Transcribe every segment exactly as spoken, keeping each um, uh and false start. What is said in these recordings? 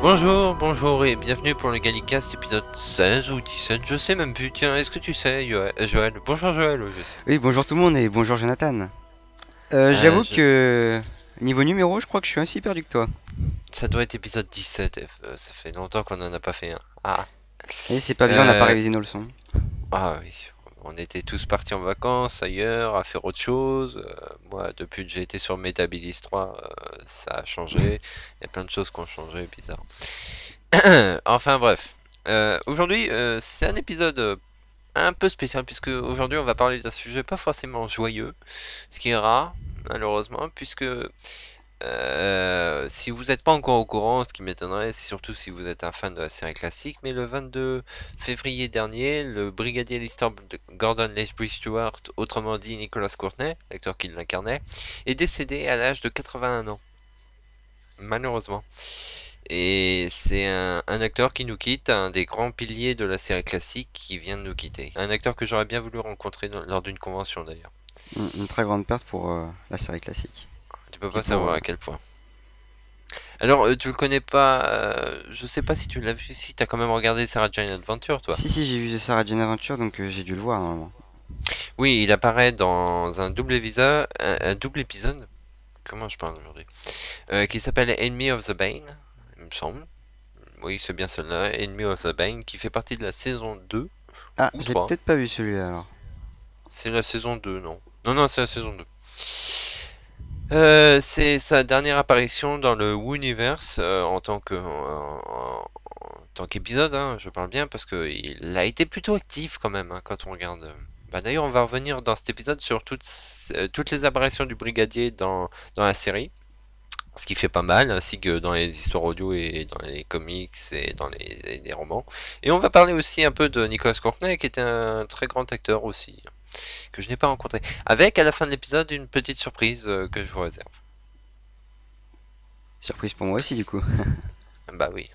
Bonjour, bonjour et bienvenue pour le Gallicast épisode seize ou dix-sept, je sais même plus. Tiens, est-ce que tu sais, Joël, euh, Joël Bonjour Joël, au juste. Oui, bonjour tout le monde et bonjour Jonathan. Euh, Euh, j'avoue je- que niveau numéro, je crois que je suis aussi perdu que toi. Ça doit être épisode dix-sept, euh, ça fait longtemps qu'on en a pas fait un. Ah. Et c'est pas bien, on n'a pas Euh, révisé nos leçons. ah oui, on était tous partis en vacances ailleurs, à faire autre chose. Euh, moi, depuis que j'ai été sur Metabilis trois, euh, ça a changé. Il y a plein de choses qui ont changé, bizarre. Enfin bref. Euh, aujourd'hui, euh, c'est un épisode euh, un peu spécial puisque aujourd'hui on va parler d'un sujet pas forcément joyeux, ce qui est rare malheureusement puisque euh, si vous n'êtes pas encore au courant, ce qui m'étonnerait, c'est surtout si vous êtes un fan de la série classique, mais le vingt-deux février dernier, le brigadier Lister Gordon Lethbridge Stewart, autrement dit Nicolas Courtney, l'acteur qui l'incarnait, est décédé à l'âge de quatre-vingt-un ans, malheureusement. Et c'est un, un acteur qui nous quitte, un des grands piliers de la série classique qui vient de nous quitter. Un acteur que j'aurais bien voulu rencontrer dans- lors d'une convention d'ailleurs. Une, une très grande perte pour euh, la série classique. Tu peux Puis pas pour, savoir euh, à quel point. Alors, euh, tu le connais pas, euh, je sais pas si tu l'as vu, si t'as quand même regardé Sarah Jane Adventure, toi. Si, si, j'ai vu Sarah Jane Adventure, donc euh, j'ai dû le voir normalement. Oui, il apparaît dans un double épisode, un, un double épisode, comment je parle aujourd'hui, euh, qui s'appelle Enemy of the Bane, il me semble. Oui, c'est bien celle-là, Enemy of the Bane, qui fait partie de la saison deux Ah, ou j'ai trois. peut-être pas vu celui-là alors. C'est la saison deux, non. Non, non, c'est la saison deux. Euh, c'est sa dernière apparition dans le Wooniverse euh, en tant que en, en- en tant qu'épisode, hein, je parle bien parce que il a été plutôt actif quand même hein, quand on regarde. Bah, d'ailleurs, on va revenir dans cet épisode sur toutes, euh, toutes les apparitions du brigadier dans, dans la série, ce qui fait pas mal, ainsi que dans les histoires audio et dans les comics et dans les, les romans. Et on va parler aussi un peu de Nicolas Courtney, qui était un très grand acteur aussi, que je n'ai pas rencontré. Avec à la fin de l'épisode une petite surprise euh, que je vous réserve. Surprise pour moi aussi du coup. Bah oui.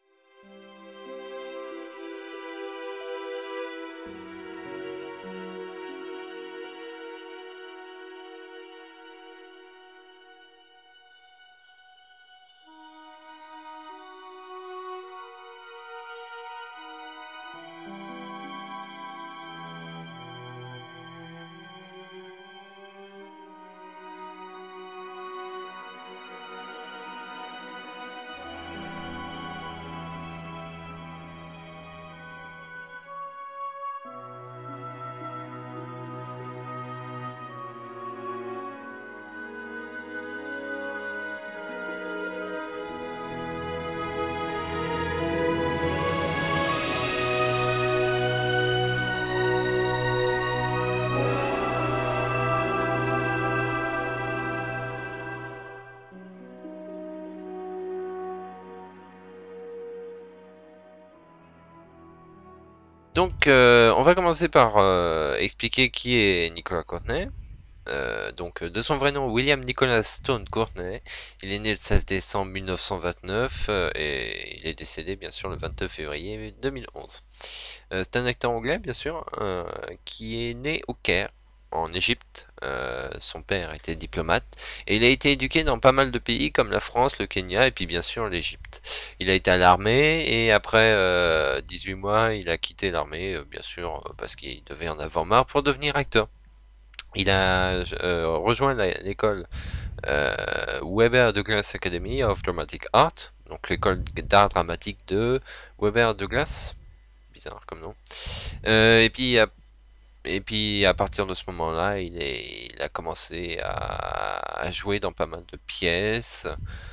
Donc, euh, on va commencer par euh, expliquer qui est Nicolas Courtney. Euh, donc, de son vrai nom, William Nicholas Stone Courtney. Il est né le seize décembre mille neuf cent vingt-neuf euh, et il est décédé, bien sûr, le vingt-deux février deux mille onze. Euh, c'est un acteur anglais, bien sûr, euh, qui est né au Caire, en Égypte. Euh, son père était diplomate et il a été éduqué dans pas mal de pays comme la France, le Kenya et puis bien sûr l'Égypte. Il a été à l'armée et après euh, dix-huit mois, il a quitté l'armée, euh, bien sûr, euh, parce qu'il devait en avoir marre pour devenir acteur. Il a euh, rejoint l'école euh, Weber Douglas Academy of Dramatic Art, donc l'école d'art dramatique de Weber Douglas, bizarre comme nom. Euh, et puis à, et puis à partir de ce moment-là, il, est, il a commencé à, à jouer dans pas mal de pièces.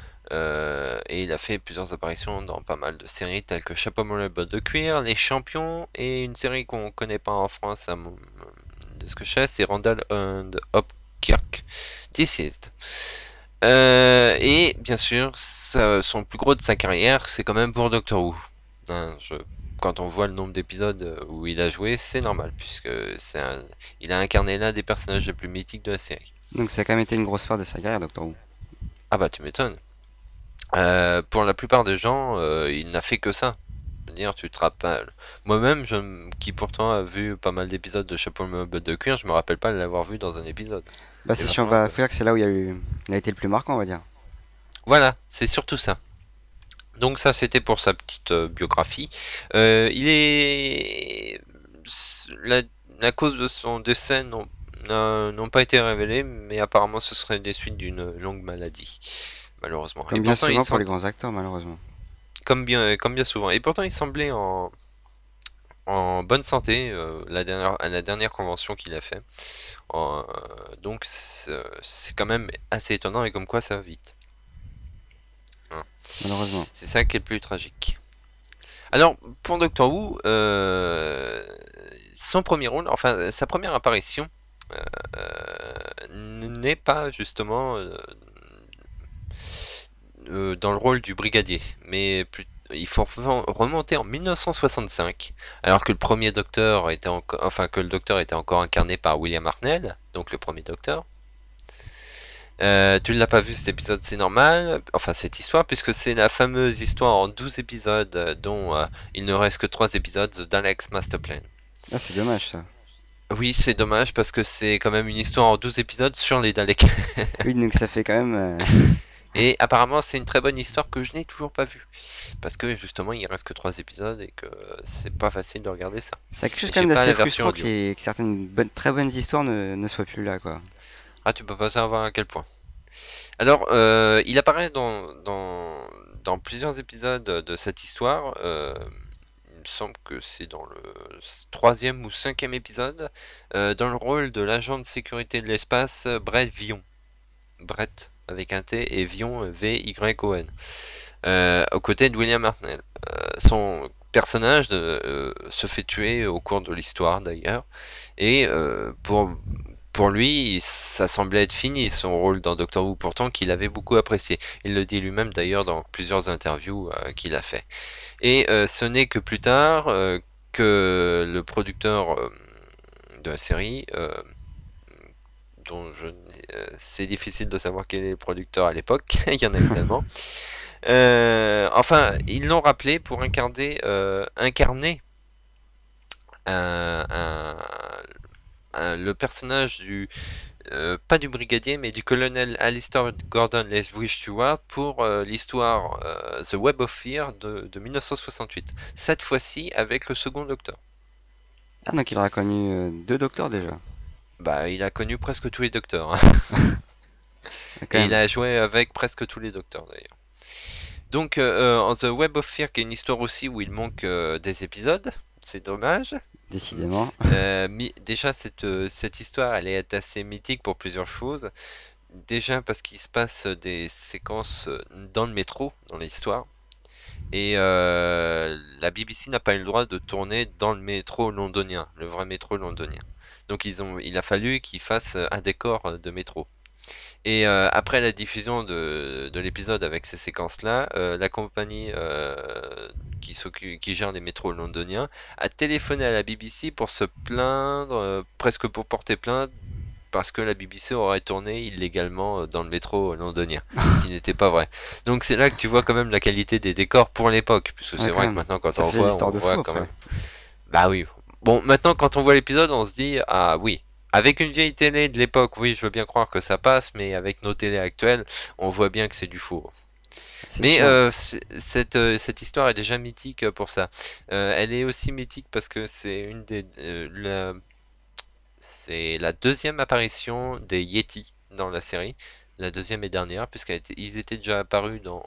Euh, et il a fait plusieurs apparitions dans pas mal de séries telles que Chapeau melon bottes de cuir, Les Champions et une série qu'on connaît pas en France à mon- de ce que je sais, c'est Randall and Hopkirk Deceased. Euh, et bien sûr, ça- son plus gros de sa carrière, c'est quand même pour Doctor Who. Hein, je- quand on voit le nombre d'épisodes où il a joué, c'est normal, puisque c'est un- il a incarné l'un des personnages les plus mythiques de la série. Donc ça a quand même été une grosse part de sa carrière, Doctor Who. Ah bah tu m'étonnes. Euh, pour la plupart des gens, euh, il n'a fait que ça. Je veux dire, tu te rappelles. Moi-même, je, qui pourtant a vu pas mal d'épisodes de Chapeau melon bottes de cuir, je me rappelle pas de l'avoir vu dans un épisode. Bah Et c'est sûr, vraiment, bah faut dire que c'est là où il y a eu, il a été le plus marquant, on va dire. voilà, c'est surtout ça. Donc ça, c'était pour sa petite euh, biographie. Euh, il est... La, la cause de son décès n'ont n'a- n'ont pas été révélées, mais apparemment ce serait des suites d'une longue maladie, malheureusement. Et Comme bien pourtant, il souvent pour les semble... grands acteurs, malheureusement. Comme bien, comme bien souvent. Et pourtant, il semblait en, en bonne santé euh, la dernière, à la dernière convention qu'il a fait. Euh, donc c'est c'est quand même assez étonnant et comme quoi ça va vite. Hein. Malheureusement. C'est ça qui est le plus tragique. Alors, pour Doctor Who, euh, son premier rôle, enfin sa première apparition, euh, n'est pas justement euh, euh, dans le rôle du brigadier, mais plus, il faut remonter en mille neuf cent soixante-cinq, alors que le premier Docteur était encore, enfin que le Docteur était encore incarné par William Hartnell, donc le premier Docteur. Euh, tu ne l'as pas vu cet épisode, c'est normal, enfin cette histoire, puisque c'est la fameuse histoire en douze épisodes, euh, dont euh, il ne reste que trois épisodes, The Daleks Master Plan. Ah, c'est dommage ça. Oui, c'est dommage parce que c'est quand même une histoire en douze épisodes sur les Daleks. Oui, donc ça fait quand même. euh, Et apparemment, c'est une très bonne histoire que je n'ai toujours pas vue. Parce que justement, il reste que trois épisodes et que c'est pas facile de regarder ça. C'est quelque chose Et quand j'ai même pas d'assez la version frustrant que, audio. les- que certaines bonnes, très bonnes histoires ne, ne soient plus là, quoi. Ah, tu peux pas savoir à quel point. Alors, euh, il apparaît dans, dans, dans plusieurs épisodes de cette histoire. Euh, il me semble que c'est dans le troisième ou cinquième épisode, euh, dans le rôle de l'agent de sécurité de l'espace, Brett Vion. Brett avec un T et Vion V Y O N. Euh, aux côtés de William Hartnell. Euh, son personnage de, euh, se fait tuer au cours de l'histoire d'ailleurs. Et euh, pour, pour lui, ça semblait être fini son rôle dans Doctor Who, pourtant qu'il avait beaucoup apprécié. Il le dit lui-même d'ailleurs dans plusieurs interviews euh, qu'il a fait. Et euh, ce n'est que plus tard euh, que le producteur euh, de la série, euh, dont je, euh, c'est difficile de savoir quel est le producteur à l'époque, il y en a évidemment. Euh, enfin, ils l'ont rappelé pour incarner, euh, incarner un, un, un, le personnage du euh, pas du brigadier, mais du colonel Alistair Gordon Leslie Stewart pour euh, l'histoire euh, The Web of Fear de, de mille neuf cent soixante-huit. Cette fois-ci avec le second Docteur. Ah, donc il aura connu euh, deux docteurs déjà. Bah, il a connu presque tous les Docteurs. Hein. Quand Et il même, a joué avec presque tous les Docteurs d'ailleurs. Donc, euh, en The Web of Fear, qui est une histoire aussi où il manque euh, des épisodes, c'est dommage. décidément. Euh, déjà, cette, euh, cette histoire, elle est assez mythique pour plusieurs choses. Déjà parce qu'il se passe des séquences dans le métro, dans l'histoire. Et euh, la B B C n'a pas eu le droit de tourner dans le métro londonien, le vrai métro londonien. Donc ils ont, il a fallu qu'ils fassent un décor de métro. Et euh, après la diffusion de, de l'épisode avec ces séquences-là, euh, la compagnie euh, qui, qui gère les métros londoniens a téléphoné à la B B C pour se plaindre, euh, presque pour porter plainte, parce que la B B C aurait tourné illégalement dans le métro londonien, ce qui n'était pas vrai. Donc c'est là que tu vois quand même la qualité des décors pour l'époque, puisque Ouais, c'est quand vrai que même. maintenant quand Ça on faisait voit, on l'histoire de voit fou quand même. après. Bah oui. Bon, maintenant quand on voit l'épisode, on se dit ah oui. Avec une vieille télé de l'époque, oui, je veux bien croire que ça passe, mais avec nos télés actuelles, on voit bien que c'est du faux. C'est Mais sûr. euh, cette, euh, cette histoire est déjà mythique pour ça. Euh, elle est aussi mythique parce que c'est une des, euh, la, c'est la deuxième apparition des Yeti dans la série, la deuxième et dernière, puisqu'ils étaient déjà apparus dans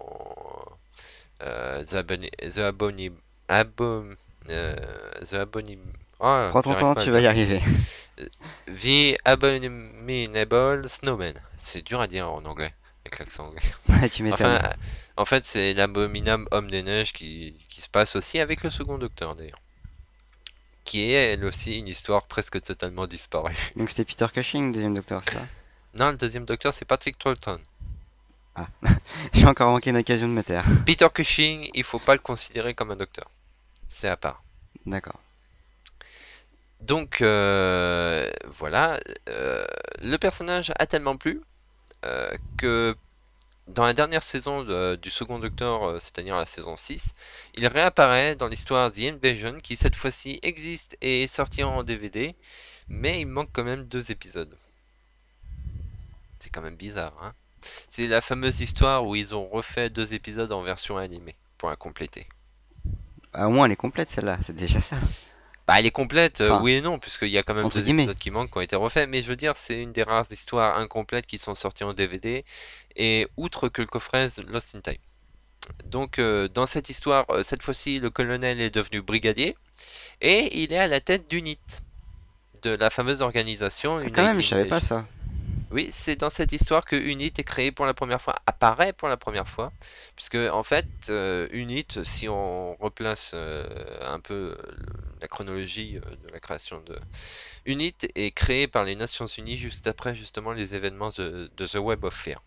euh, The Aboni... The Aboni... Abo... euh, The Aboni... Oh, Prends ton j'arrive temps, pas à le tu vas dire. y arriver. Euh, The Abominable Snowman. C'est dur à dire en anglais, avec l'accent anglais. Ouais, tu Enfin, m'étonnes. euh, en fait, c'est l'abominable homme des neiges qui, qui se passe aussi avec le second docteur, d'ailleurs. Qui est, elle aussi, une histoire presque totalement disparue. Donc c'était Peter Cushing, deuxième docteur, c'est ça? Non, le deuxième docteur, c'est Patrick Troughton. Ah, j'ai encore manqué une occasion de me taire. Peter Cushing, il faut pas le considérer comme un docteur. C'est à part. D'accord. Donc, euh, voilà. Euh, le personnage a tellement plu euh, que dans la dernière saison de- du second docteur, euh, c'est-à-dire la saison six, il réapparaît dans l'histoire The Invasion, qui cette fois-ci existe et est sorti en D V D, mais il manque quand même deux épisodes. C'est quand même bizarre, hein. C'est la fameuse histoire où ils ont refait deux épisodes en version animée pour pour la compléter. Ah, au moins, elle est complète celle-là, c'est déjà ça. Bah, elle est complète, euh, Enfin, oui et non, puisqu'il y a quand même entre deux guillemets. épisodes qui manquent, qui ont été refaits, mais je veux dire, c'est une des rares histoires incomplètes qui sont sorties en D V D, et outre que le coffret Lost in Time. Donc, euh, dans cette histoire, euh, cette fois-ci, le colonel est devenu brigadier, et il est à la tête d'U N I T, de la fameuse organisation Ah, quand même, je United savais pas Nation. ça. Oui, c'est dans cette histoire que U N I T est créé pour la première fois, apparaît pour la première fois, puisque en fait, euh, U N I T, si on replace euh, un peu euh, la chronologie euh, de la création de U N I T, est créé par les Nations Unies juste après justement les événements de, de The Web of Fear.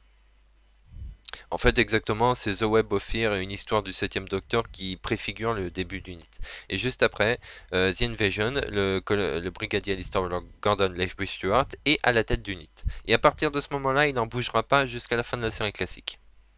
En fait, exactement, c'est The Web of Fear, une histoire du septième Docteur qui préfigure le début d'U N I T. Et juste après, euh, The Invasion, le, le brigadier Alistair Gordon Lethbridge Stewart est à la tête d'U N I T. Et à partir de ce moment-là, il n'en bougera pas jusqu'à la fin de la série classique.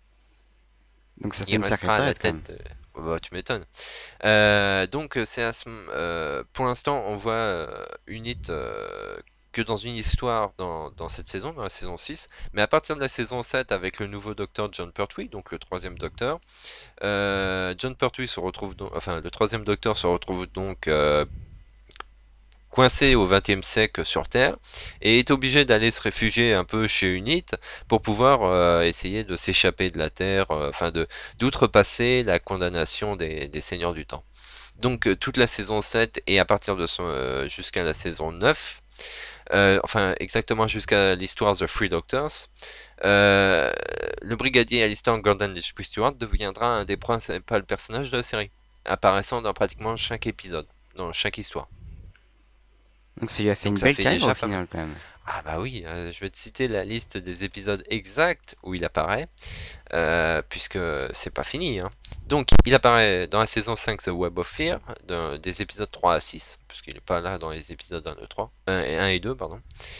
Donc ça fait Il une sacrée restera à la période quand même. tête de... Oh bah, tu m'étonnes. Euh, donc, c'est à ce... euh, pour l'instant, on voit euh, U N I T euh, que dans une histoire dans, dans cette saison, dans la saison six. Mais à partir de la saison sept, avec le nouveau docteur John Pertwee, donc le troisième docteur, euh, John Pertwee se retrouve donc, enfin, le troisième docteur se retrouve donc euh, coincé au vingtième siècle sur Terre et est obligé d'aller se réfugier un peu chez U N I T pour pouvoir euh, essayer de s'échapper de la Terre, euh, enfin de d'outrepasser la condamnation des, des seigneurs du temps. Donc euh, toute la saison sept et à partir de son euh, jusqu'à la saison neuf, euh, enfin exactement jusqu'à l'histoire The Three Doctors, euh, le brigadier Alistair Gordon Lethbridge Stewart deviendra un des principaux personnages de la série, apparaissant dans pratiquement chaque épisode, dans chaque histoire. Donc ça lui a fait Donc une ça belle fait carrière au déjà pas mal. final quand même. Ah bah oui, euh, je vais te citer la liste des épisodes exacts où il apparaît, euh, puisque c'est pas fini, hein. Donc il apparaît dans la saison cinq The Web of Fear, de- des épisodes trois à six, parce qu'il n'est pas là dans les épisodes un, deux, trois, un, et un et deux, pardon.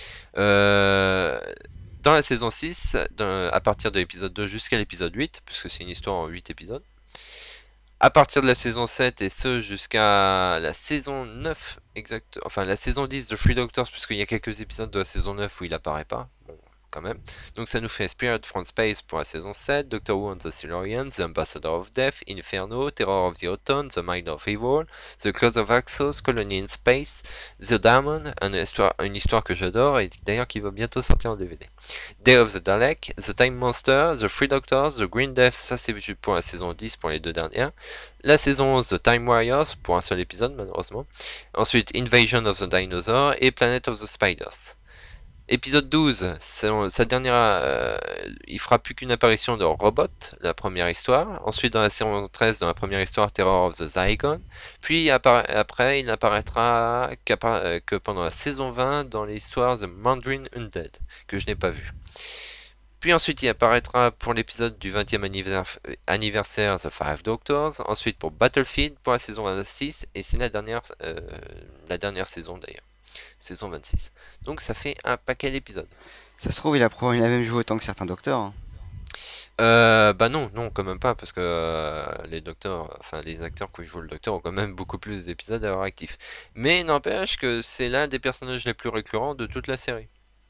Euh, dans la saison six, d'un- à partir de l'épisode deux jusqu'à l'épisode huit, puisque c'est une histoire en huit épisodes. À partir de la saison sept et ce jusqu'à la saison neuf, exact, enfin la saison dix de Three Doctors, puisqu'il y a quelques épisodes de la saison neuf où il apparaît pas. Bon, quand même. Donc ça nous fait Spirit from Space pour la saison sept, Doctor Who and the Silurians, The Ambassador of Death, Inferno, Terror of the Autumn, The Mind of Evil, The Close of Axos, Colony in Space, The Diamond, une histoire, une histoire que j'adore et d'ailleurs qui va bientôt sortir en D V D. Day of the Dalek, The Time Monster, The Three Doctors, The Green Death, ça c'est pour la saison dix pour les deux dernières. La saison onze, The Time Warriors, pour un seul épisode malheureusement. Ensuite, Invasion of the Dinosaurs et Planet of the Spiders. Épisode douze, sa dernière, euh, il fera plus qu'une apparition dans Robot, la première histoire. Ensuite, dans la saison treize, dans la première histoire, Terror of the Zygon. Puis après, il n'apparaîtra euh, que pendant la saison vingt dans l'histoire The Mandarin Undead, que je n'ai pas vu. Puis ensuite, il apparaîtra pour l'épisode du vingtième anniversaire The Five Doctors. Ensuite pour Battlefield pour la saison vingt-six. Et c'est la dernière, euh, la dernière saison d'ailleurs. Saison vingt-six. Donc ça fait un paquet d'épisodes. Ça se trouve, il a, pro... il a même joué autant que certains docteurs. Hein. Euh, bah non, non, quand même pas, parce que euh, les docteurs, enfin les acteurs qui jouent le docteur ont quand même beaucoup plus d'épisodes à leur actif. Mais n'empêche que c'est l'un des personnages les plus récurrents de toute la série.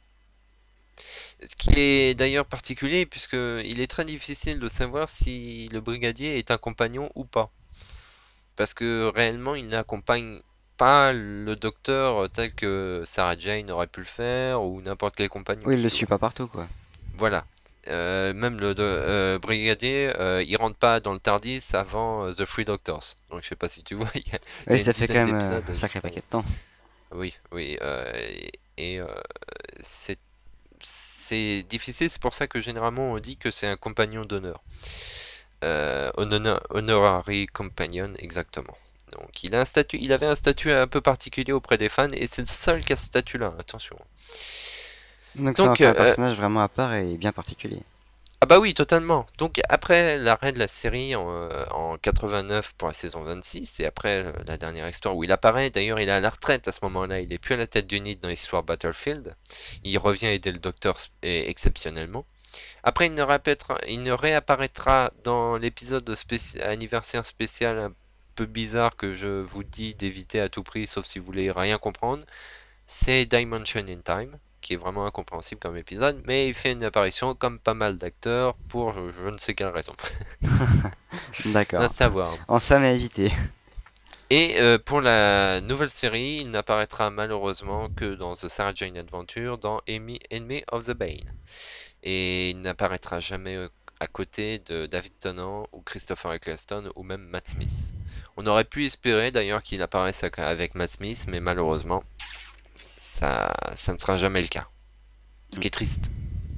Ce qui est d'ailleurs particulier, puisqu'il est très difficile de savoir si le brigadier est un compagnon ou pas. Parce que réellement, il n'accompagne pas le docteur tel que Sarah Jane aurait pu le faire, ou n'importe quel compagnon, Oui, il le si tu suit vois. pas partout quoi. Voilà. Euh, même le euh, brigadier, euh, il rentre pas dans le TARDIS avant euh, The Three Doctors. Donc je sais pas si tu vois, il y a, il y Oui, a une ça fait quand dizaine même euh, d'épisodes un sacré juste paquet avant. de temps. Oui, oui. Euh, et et, euh, c'est c'est difficile, c'est pour ça que généralement on dit que c'est un compagnon d'honneur. Euh, honor- honorary companion, exactement. Donc il a un statut, il avait un statut un peu particulier auprès des fans et c'est le seul qui a ce statut-là, attention. Donc ça en Donc fait un euh, personnage vraiment à part et bien particulier. ah bah oui, totalement. Donc après l'arrêt de la série en, euh, en quatre-vingt-neuf pour la saison vingt-six, et après euh, la dernière histoire où il apparaît, d'ailleurs il est à la retraite à ce moment-là, il est plus à la tête d'Unit dans l'histoire Battlefield, il revient aider le docteur exceptionnellement. Après il ne, répétera, il ne réapparaîtra dans l'épisode spéci anniversaire spécial un peu bizarre que je vous dis d'éviter à tout prix, sauf si vous voulez rien comprendre, c'est Dimension in Time, qui est vraiment incompréhensible comme épisode, mais il fait une apparition comme pas mal d'acteurs pour je ne sais quelle raison. D'accord. À savoir. En somme à éviter. Et euh, pour la nouvelle série, il n'apparaîtra malheureusement que dans The Sarah Jane Adventure, dans Enemy, Enemy of the Bane. Et il n'apparaîtra jamais euh, à côté de David Tennant ou Christopher Eccleston ou même Matt Smith. On aurait pu espérer d'ailleurs qu'il apparaisse avec Matt Smith, mais malheureusement, ça, ça ne sera jamais le cas. Ce qui est triste.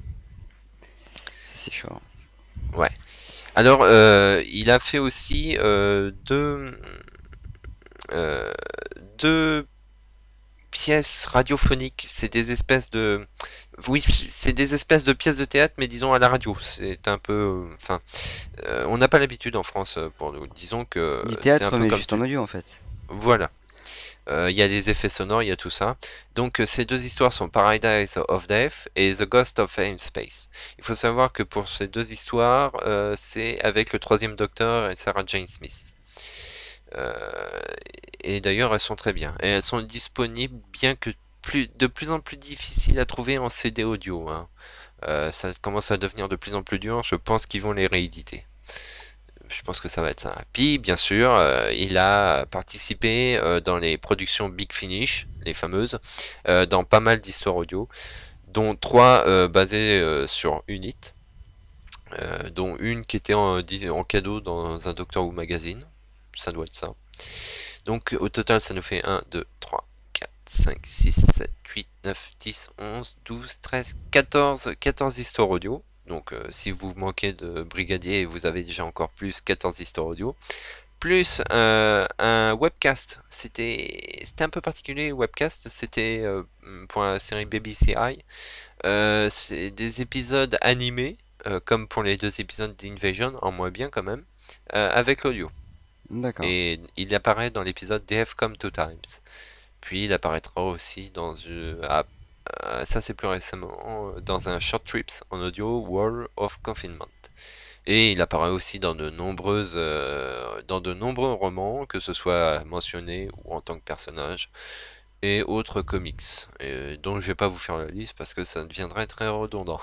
C'est chaud. Ouais. Alors, euh, il a fait aussi euh, deux, euh, deux pièces radiophoniques. C'est des espèces de, oui, c'est des espèces de pièces de théâtre, mais disons à la radio. C'est un peu, enfin, euh, on n'a pas l'habitude en France pour nous. Disons que Du c'est un théâtre, peu mais comme juste en tu. audio en fait. Voilà. Euh, Il y a des effets sonores, il y a tout ça. Donc euh, ces deux histoires sont Paradise of Death et The Ghost of Fame Space. Il faut savoir que pour ces deux histoires, euh, c'est avec le troisième Docteur et Sarah Jane Smith. Euh, et d'ailleurs, elles sont très bien. Et elles sont disponibles, bien que plus, de plus en plus difficiles à trouver en C D audio. Hein. Euh, ça commence à devenir de plus en plus dur. Je pense qu'ils vont les rééditer. Je pense que ça va être ça. Puis, bien sûr, euh, il a participé euh, dans les productions Big Finish, les fameuses, euh, dans pas mal d'histoires audio, dont trois euh, basées euh, sur Unit, euh, dont une qui était en, en cadeau dans un Doctor Who magazine. Ça doit être ça. Donc, au total, ça nous fait un, deux, trois, quatre, cinq, six, sept, huit, neuf, dix, onze, douze, treize, quatorze, quatorze histoires audio. Donc euh, si vous manquez de brigadier, vous avez déjà encore plus quatorze histoires audio. Plus euh, un webcast. C'était un peu particulier, webcast. C'était euh, pour la série B B C I. Euh, C'est des épisodes animés, euh, comme pour les deux épisodes d'Invasion, en moins bien quand même, euh, avec l'audio. D'accord. Et il apparaît dans l'épisode They Have Come Two Times. Puis il apparaîtra aussi dans une, ah, ah, ça c'est plus récemment, dans un Short Trips en audio War of Confinement. Et il apparaît aussi dans de nombreuses, euh, dans de nombreux romans, que ce soit mentionné ou en tant que personnage, et autres comics. Et donc je vais pas vous faire la liste parce que ça deviendrait très redondant.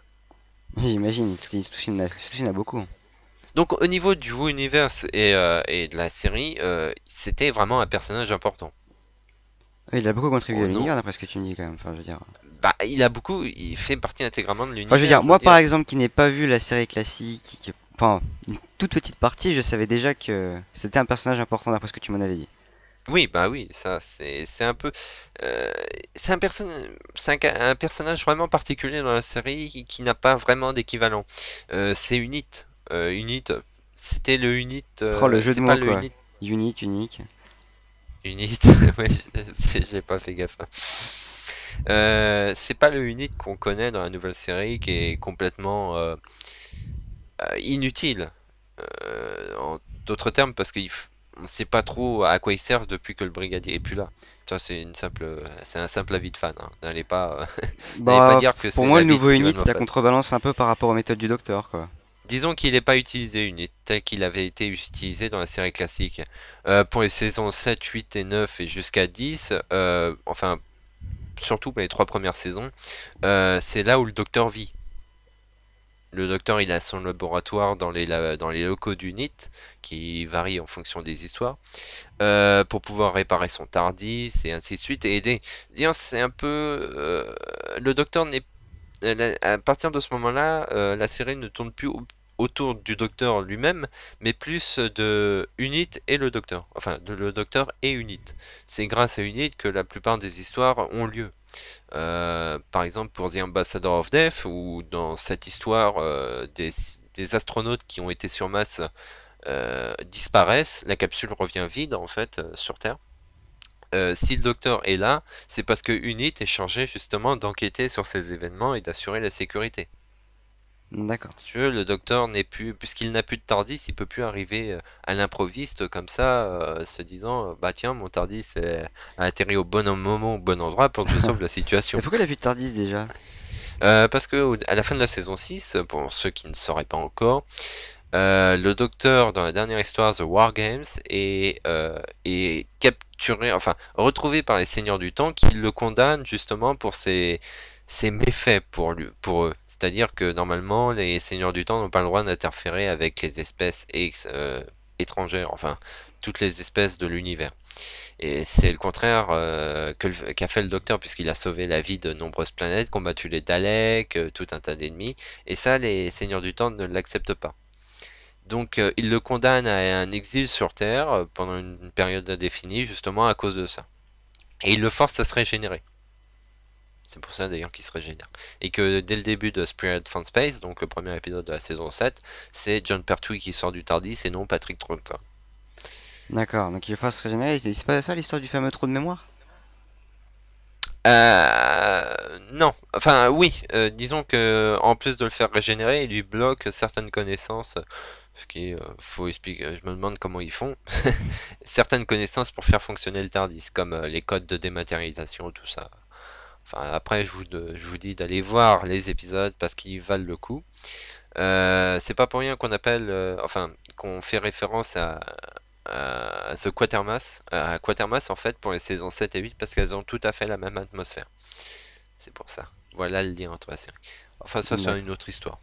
J'imagine, il y en a, il y en a beaucoup. Donc au niveau du Who Universe et, euh, et de la série, euh, c'était vraiment un personnage important. Oui, il a beaucoup contribué Oh à non, l'univers d'après ce que tu me dis quand même. Enfin, je veux dire. bah il a beaucoup, il fait partie intégralement de Enfin, je veux l'univers, dire, je veux moi par dire. exemple qui n'ai pas vu la série classique, qui- enfin une toute petite partie, je savais déjà que c'était un personnage important d'après ce que tu m'en avais dit. Oui, bah oui, ça c'est c'est un peu, euh, c'est un perso- c'est un, ca- un personnage vraiment particulier dans la série qui, qui n'a pas vraiment d'équivalent. Euh, c'est Unit, euh, Unit, c'était le Unit, Oh, le euh, jeu de c'est pas mots le quoi. Unit, Unit, unique. Unit, ouais, c'est- j'ai pas fait gaffe. Euh, c'est pas le Unit qu'on connaît dans la nouvelle série qui est complètement euh, euh, inutile. Euh, en d'autres termes, parce qu'on ne sait pas trop à quoi ils servent depuis que le brigadier est plus là. Ça, c'est une simple, c'est un simple avis de fan. Hein. N'allez pas, n'allez pas Bah, dire que pour c'est moi, le l'avis de nouveau Steven Unit, ça Moffat. contrebalance un peu par rapport aux méthodes du docteur quoi. Disons qu'il n'est pas utilisé une tel qu'il avait été utilisé dans la série classique. Euh, pour les saisons sept, huit et neuf et jusqu'à dix, euh, enfin, surtout pour les trois premières saisons, euh, c'est là où le docteur vit. Le docteur, il a son laboratoire dans les, dans les locaux du N I T, qui varie en fonction des histoires, euh, pour pouvoir réparer son TARDIS et ainsi de suite, et aider. Dire, c'est un peu... euh, le docteur n'est... À partir de ce moment-là, euh, la série ne tourne plus au- autour du docteur lui-même, mais plus de Unit et le docteur. Enfin, de le docteur et Unit. C'est grâce à Unit que la plupart des histoires ont lieu. Euh, par exemple pour The Ambassador of Death, ou dans cette histoire, euh, des, des astronautes qui ont été sur Mars euh, disparaissent, la capsule revient vide en fait euh, sur Terre. Euh, si le docteur est là, c'est parce que Unit est chargé justement d'enquêter sur ces événements et d'assurer la sécurité. D'accord. Si tu veux, le docteur n'est plus, puisqu'il n'a plus de TARDIS, il peut plus arriver euh, à l'improviste comme ça, euh, se disant, euh, bah tiens, mon TARDIS est- a atterri au bon moment, au bon endroit pour que je sauve la situation. Mais pourquoi il a plus de Tardis déjà? Euh, parce que au- à la fin de la saison six, pour ceux qui ne sauraient pas encore, euh, le docteur dans la dernière histoire The War Games est, euh, est capturé, enfin retrouvé par les seigneurs du temps qui le condamnent justement pour ses, c'est méfait pour lui, pour eux. C'est-à-dire que normalement, les Seigneurs du Temps n'ont pas le droit d'interférer avec les espèces ex- euh, étrangères, enfin toutes les espèces de l'univers. Et c'est le contraire euh, que le- qu'a fait le Docteur, puisqu'il a sauvé la vie de nombreuses planètes, combattu les Daleks, euh, tout un tas d'ennemis, et ça, les Seigneurs du Temps ne l'acceptent pas. Donc, euh, ils le condamnent à un exil sur Terre euh, pendant une période indéfinie, justement à cause de ça. Et ils le forcent à se régénérer. C'est pour ça d'ailleurs qu'il se régénère. Et que dès le début de Spirit from Space, donc le premier épisode de la saison sept, c'est John Pertwee qui sort du Tardis et non Patrick Troughton. D'accord, donc il faut se régénérer. C'est pas ça l'histoire du fameux trou de mémoire? Euh, non, enfin oui, euh, disons que en plus de le faire régénérer, il lui bloque certaines connaissances, ce qui euh, faut expliquer. Je me demande comment ils font certaines connaissances pour faire fonctionner le Tardis, comme euh, les codes de dématérialisation, tout ça. Enfin après, je vous, de- je vous dis d'aller voir les épisodes parce qu'ils valent le coup. Euh, c'est pas pour rien qu'on appelle, euh, enfin, qu'on fait référence à, à The Quatermass, à Quatermass en fait pour les saisons sept et huit parce qu'elles ont tout à fait la même atmosphère. C'est pour ça. Voilà le lien entre la série. Enfin, ça, c'est une D'accord. autre histoire.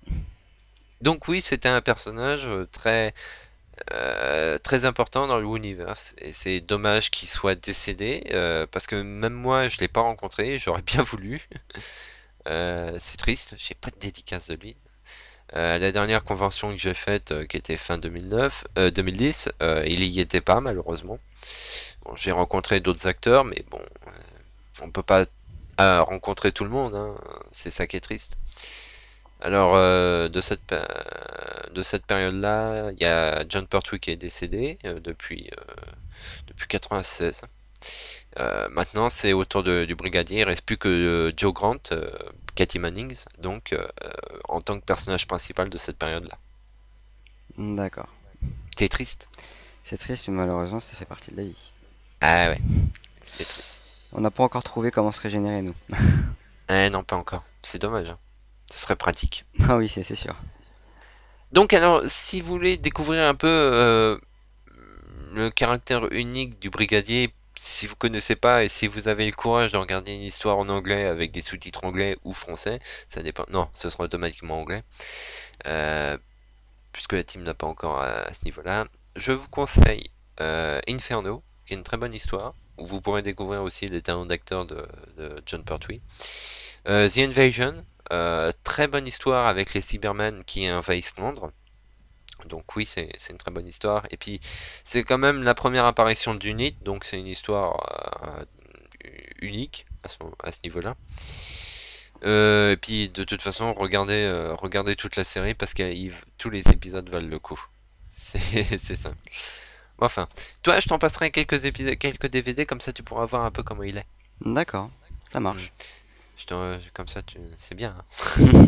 Donc oui, c'était un personnage euh, très euh, très important dans l'univers et c'est dommage qu'il soit décédé euh, parce que même moi, je l'ai pas rencontré. J'aurais bien voulu. Euh, c'est triste. J'ai pas de dédicace de lui. Euh, la dernière convention que j'ai faite, euh, qui était fin deux mille neuf, euh, deux mille dix, euh, il y était pas malheureusement. Bon, j'ai rencontré d'autres acteurs, mais bon, euh, on peut pas euh, rencontrer tout le monde, hein. C'est ça qui est triste. Alors euh, de cette euh, de cette période-là, il y a John Pertwee qui est décédé euh, depuis euh, depuis quatre-vingt-seize. Euh, maintenant, c'est autour de- du brigadier. Il reste plus que euh, Joe Grant, euh, Katy Mannings, donc euh, en tant que personnage principal de cette période-là. D'accord. T'es triste? C'est triste, mais malheureusement, ça fait partie de la vie. Ah ouais, c'est triste. On n'a pas encore trouvé comment se régénérer, nous. Eh non, pas encore. C'est dommage, hein. Ce serait pratique. Ah oui, c'est c'est sûr. Donc alors, si vous voulez découvrir un peu euh, le caractère unique du brigadier, si vous connaissez pas et si vous avez le courage de regarder une histoire en anglais avec des sous-titres anglais ou français, ça dépend. Non, ce sera automatiquement anglais, euh, puisque la team n'a pas encore à, à ce niveau-là. Je vous conseille euh, Inferno, qui est une très bonne histoire, où vous pourrez découvrir aussi les talents d'acteur de, de John Pertwee. Euh, The Invasion, euh, très bonne histoire avec les Cybermen qui envahissent Londres. Donc oui, c'est c'est une très bonne histoire. Et puis, c'est quand même la première apparition d'Unit, donc c'est une histoire euh, unique à ce, à ce niveau-là. Euh, et puis, de toute façon, regardez, euh, regardez toute la série parce que il- tous les épisodes valent le coup. C'est c'est simple. Enfin, toi, je t'en passerai quelques épisodes, quelques D V D, comme ça tu pourras voir un peu comment il est. D'accord, ça Hmm. marche. Je t'en- comme ça, tu... c'est bien, hein.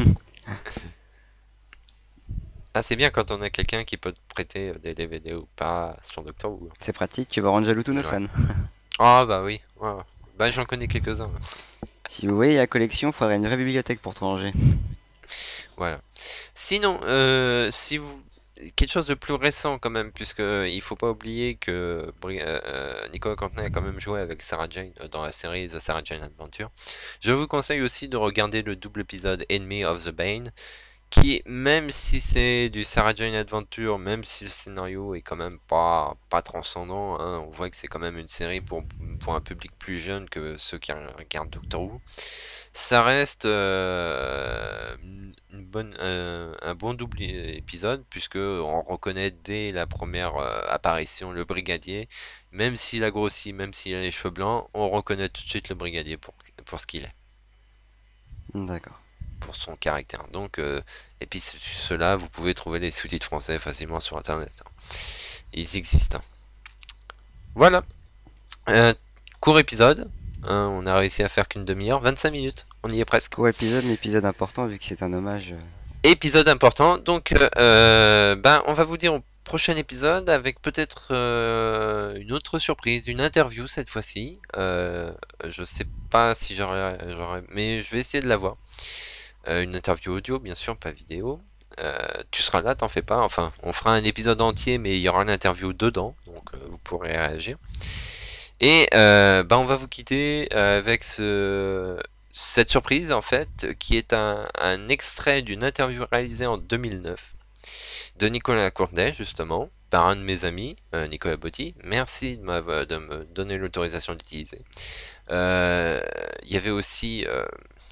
Ah, c'est bien quand on a quelqu'un qui peut te prêter euh, des D V D ou pas sur Doctor Who. C'est pratique, tu vas rendre jaloux tous nos Ouais. fans. Ah bah oui. Ouais. Bah j'en connais quelques-uns. Si vous voyez la collection, faudrait une vraie bibliothèque pour tout ranger. Voilà. Sinon, euh, si vous quelque chose de plus récent quand même, puisque il faut pas oublier que Bri- euh, euh, Nicolas Courtney a quand même joué avec Sarah Jane euh, dans la série The Sarah Jane Adventure. Je vous conseille aussi de regarder le double épisode Enemy of the Bane, qui, même si c'est du Sarah Jane Adventure, même si le scénario est quand même pas, pas transcendant, hein, on voit que c'est quand même une série pour, pour un public plus jeune que ceux qui regardent Doctor Who. Ça reste euh, une bonne, euh, un bon double épisode, puisque on reconnaît dès la première euh, apparition le brigadier, même s'il a grossi, même s'il a les cheveux blancs, on reconnaît tout de suite le brigadier pour, pour ce qu'il est, D'accord. pour son caractère. Donc, euh, et puis cela, vous pouvez trouver les sous-titres français facilement sur internet, hein. Ils existent, hein. Voilà. Euh, Court épisode, hein, on a réussi à faire qu'une demi-heure, vingt-cinq minutes, on y est presque. Court épisode, mais épisode important vu que c'est un hommage. euh, Épisode important, donc euh, euh, ben, on va vous dire au prochain épisode avec peut-être euh, une autre surprise, une interview cette fois-ci. Euh, je sais pas si j'aurai, j'aurai- mais je vais essayer de l'avoir. Euh, une interview audio, bien sûr, pas vidéo. Euh, tu seras là, t'en fais pas. Enfin, on fera un épisode entier, mais il y aura une interview dedans, donc euh, vous pourrez réagir. Et euh, ben, on va vous quitter euh, avec ce cette surprise, en fait, qui est un, un extrait d'une interview réalisée en deux mille neuf de Nicolas Courtenay, justement, par un de mes amis, euh, Nicolas Botti. Merci de, m'avoir- de me donner l'autorisation d'utiliser. Euh, Il y avait aussi... euh,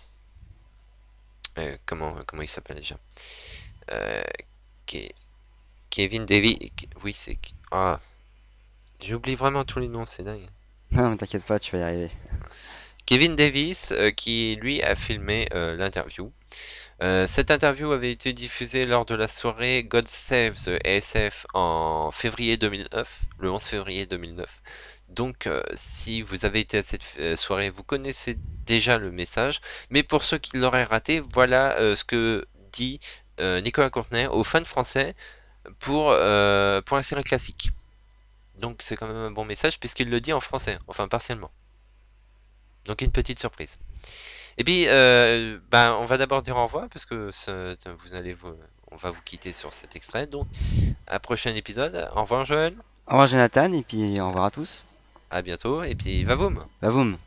euh, comment, comment il s'appelle déjà Euh, Ke- Kevin Davis... Oui, c'est... Ah, j'oublie vraiment tous les noms, c'est dingue. Non, mais t'inquiète pas, tu vas y arriver. Kevin Davis, euh, qui lui a filmé euh, l'interview. Euh, cette interview avait été diffusée lors de la soirée God Save the A S F en février deux mille neuf, le onze février deux mille neuf. Donc, euh, si vous avez été à cette euh, soirée, vous connaissez déjà le message. Mais pour ceux qui l'auraient raté, voilà euh, ce que dit euh, Nicolas Courtenay aux fans français pour, euh, pour la série classique. Donc, c'est quand même un bon message puisqu'il le dit en français, enfin partiellement. Donc, une petite surprise. Et puis, euh, ben, on va d'abord dire au revoir parce que ça- vous allez vous, on va vous quitter sur cet extrait. Donc, à un prochain épisode. Au revoir, Joël. Au revoir Jonathan, et puis au revoir à tous. À bientôt. Et puis, vavoum. Bavoum.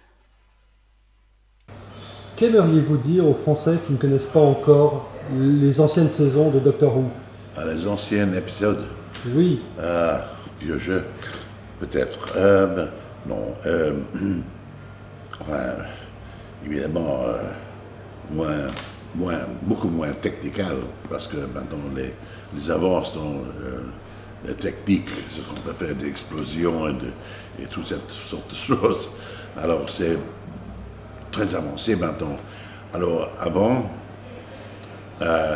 Qu'aimeriez-vous dire aux Français qui ne connaissent pas encore les anciennes saisons de Doctor Who? À les anciens épisodes. Oui. Ah, vieux jeu, peut-être. Euh, ben, non. Euh, enfin, évidemment, euh, moins, moins, beaucoup moins technical, parce que maintenant les, les avances dans euh, la technique, ce qu'on peut faire d'explosions et, de, et toute cette sorte de choses. Alors c'est très avancé maintenant. Alors avant, euh,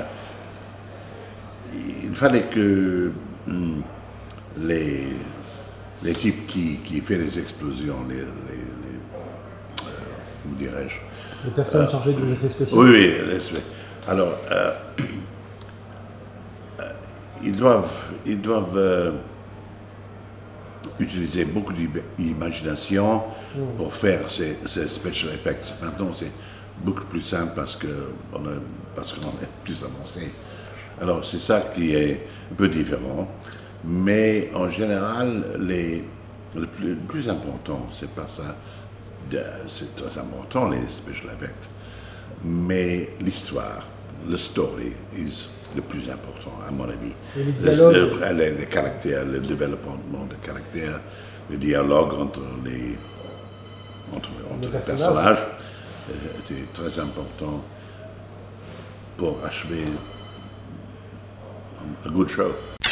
il fallait que hum, les, les types qui, qui font les explosions, les, les, les euh, comment dirais-je, Les personnes chargées des effets spéciaux. oui, oui, les- alors euh, euh, ils doivent, ils doivent euh, utiliser beaucoup d'imagination Mm. pour faire ces, ces special effects. Maintenant, c'est beaucoup plus simple parce que on a- parce qu'on est plus avancé. Alors, c'est ça qui est un peu différent. Mais en général, les, le, plus, le plus important, c'est pas ça. de- C'est très important, les special effects. Mais l'histoire, le story, est le plus important, à mon avis. Et les Le- dialogues. le- les, les caractères, le développement de caractères, le dialogue entre les, entre, entre Les les personnages. personnages, euh, était très important pour achever a good show.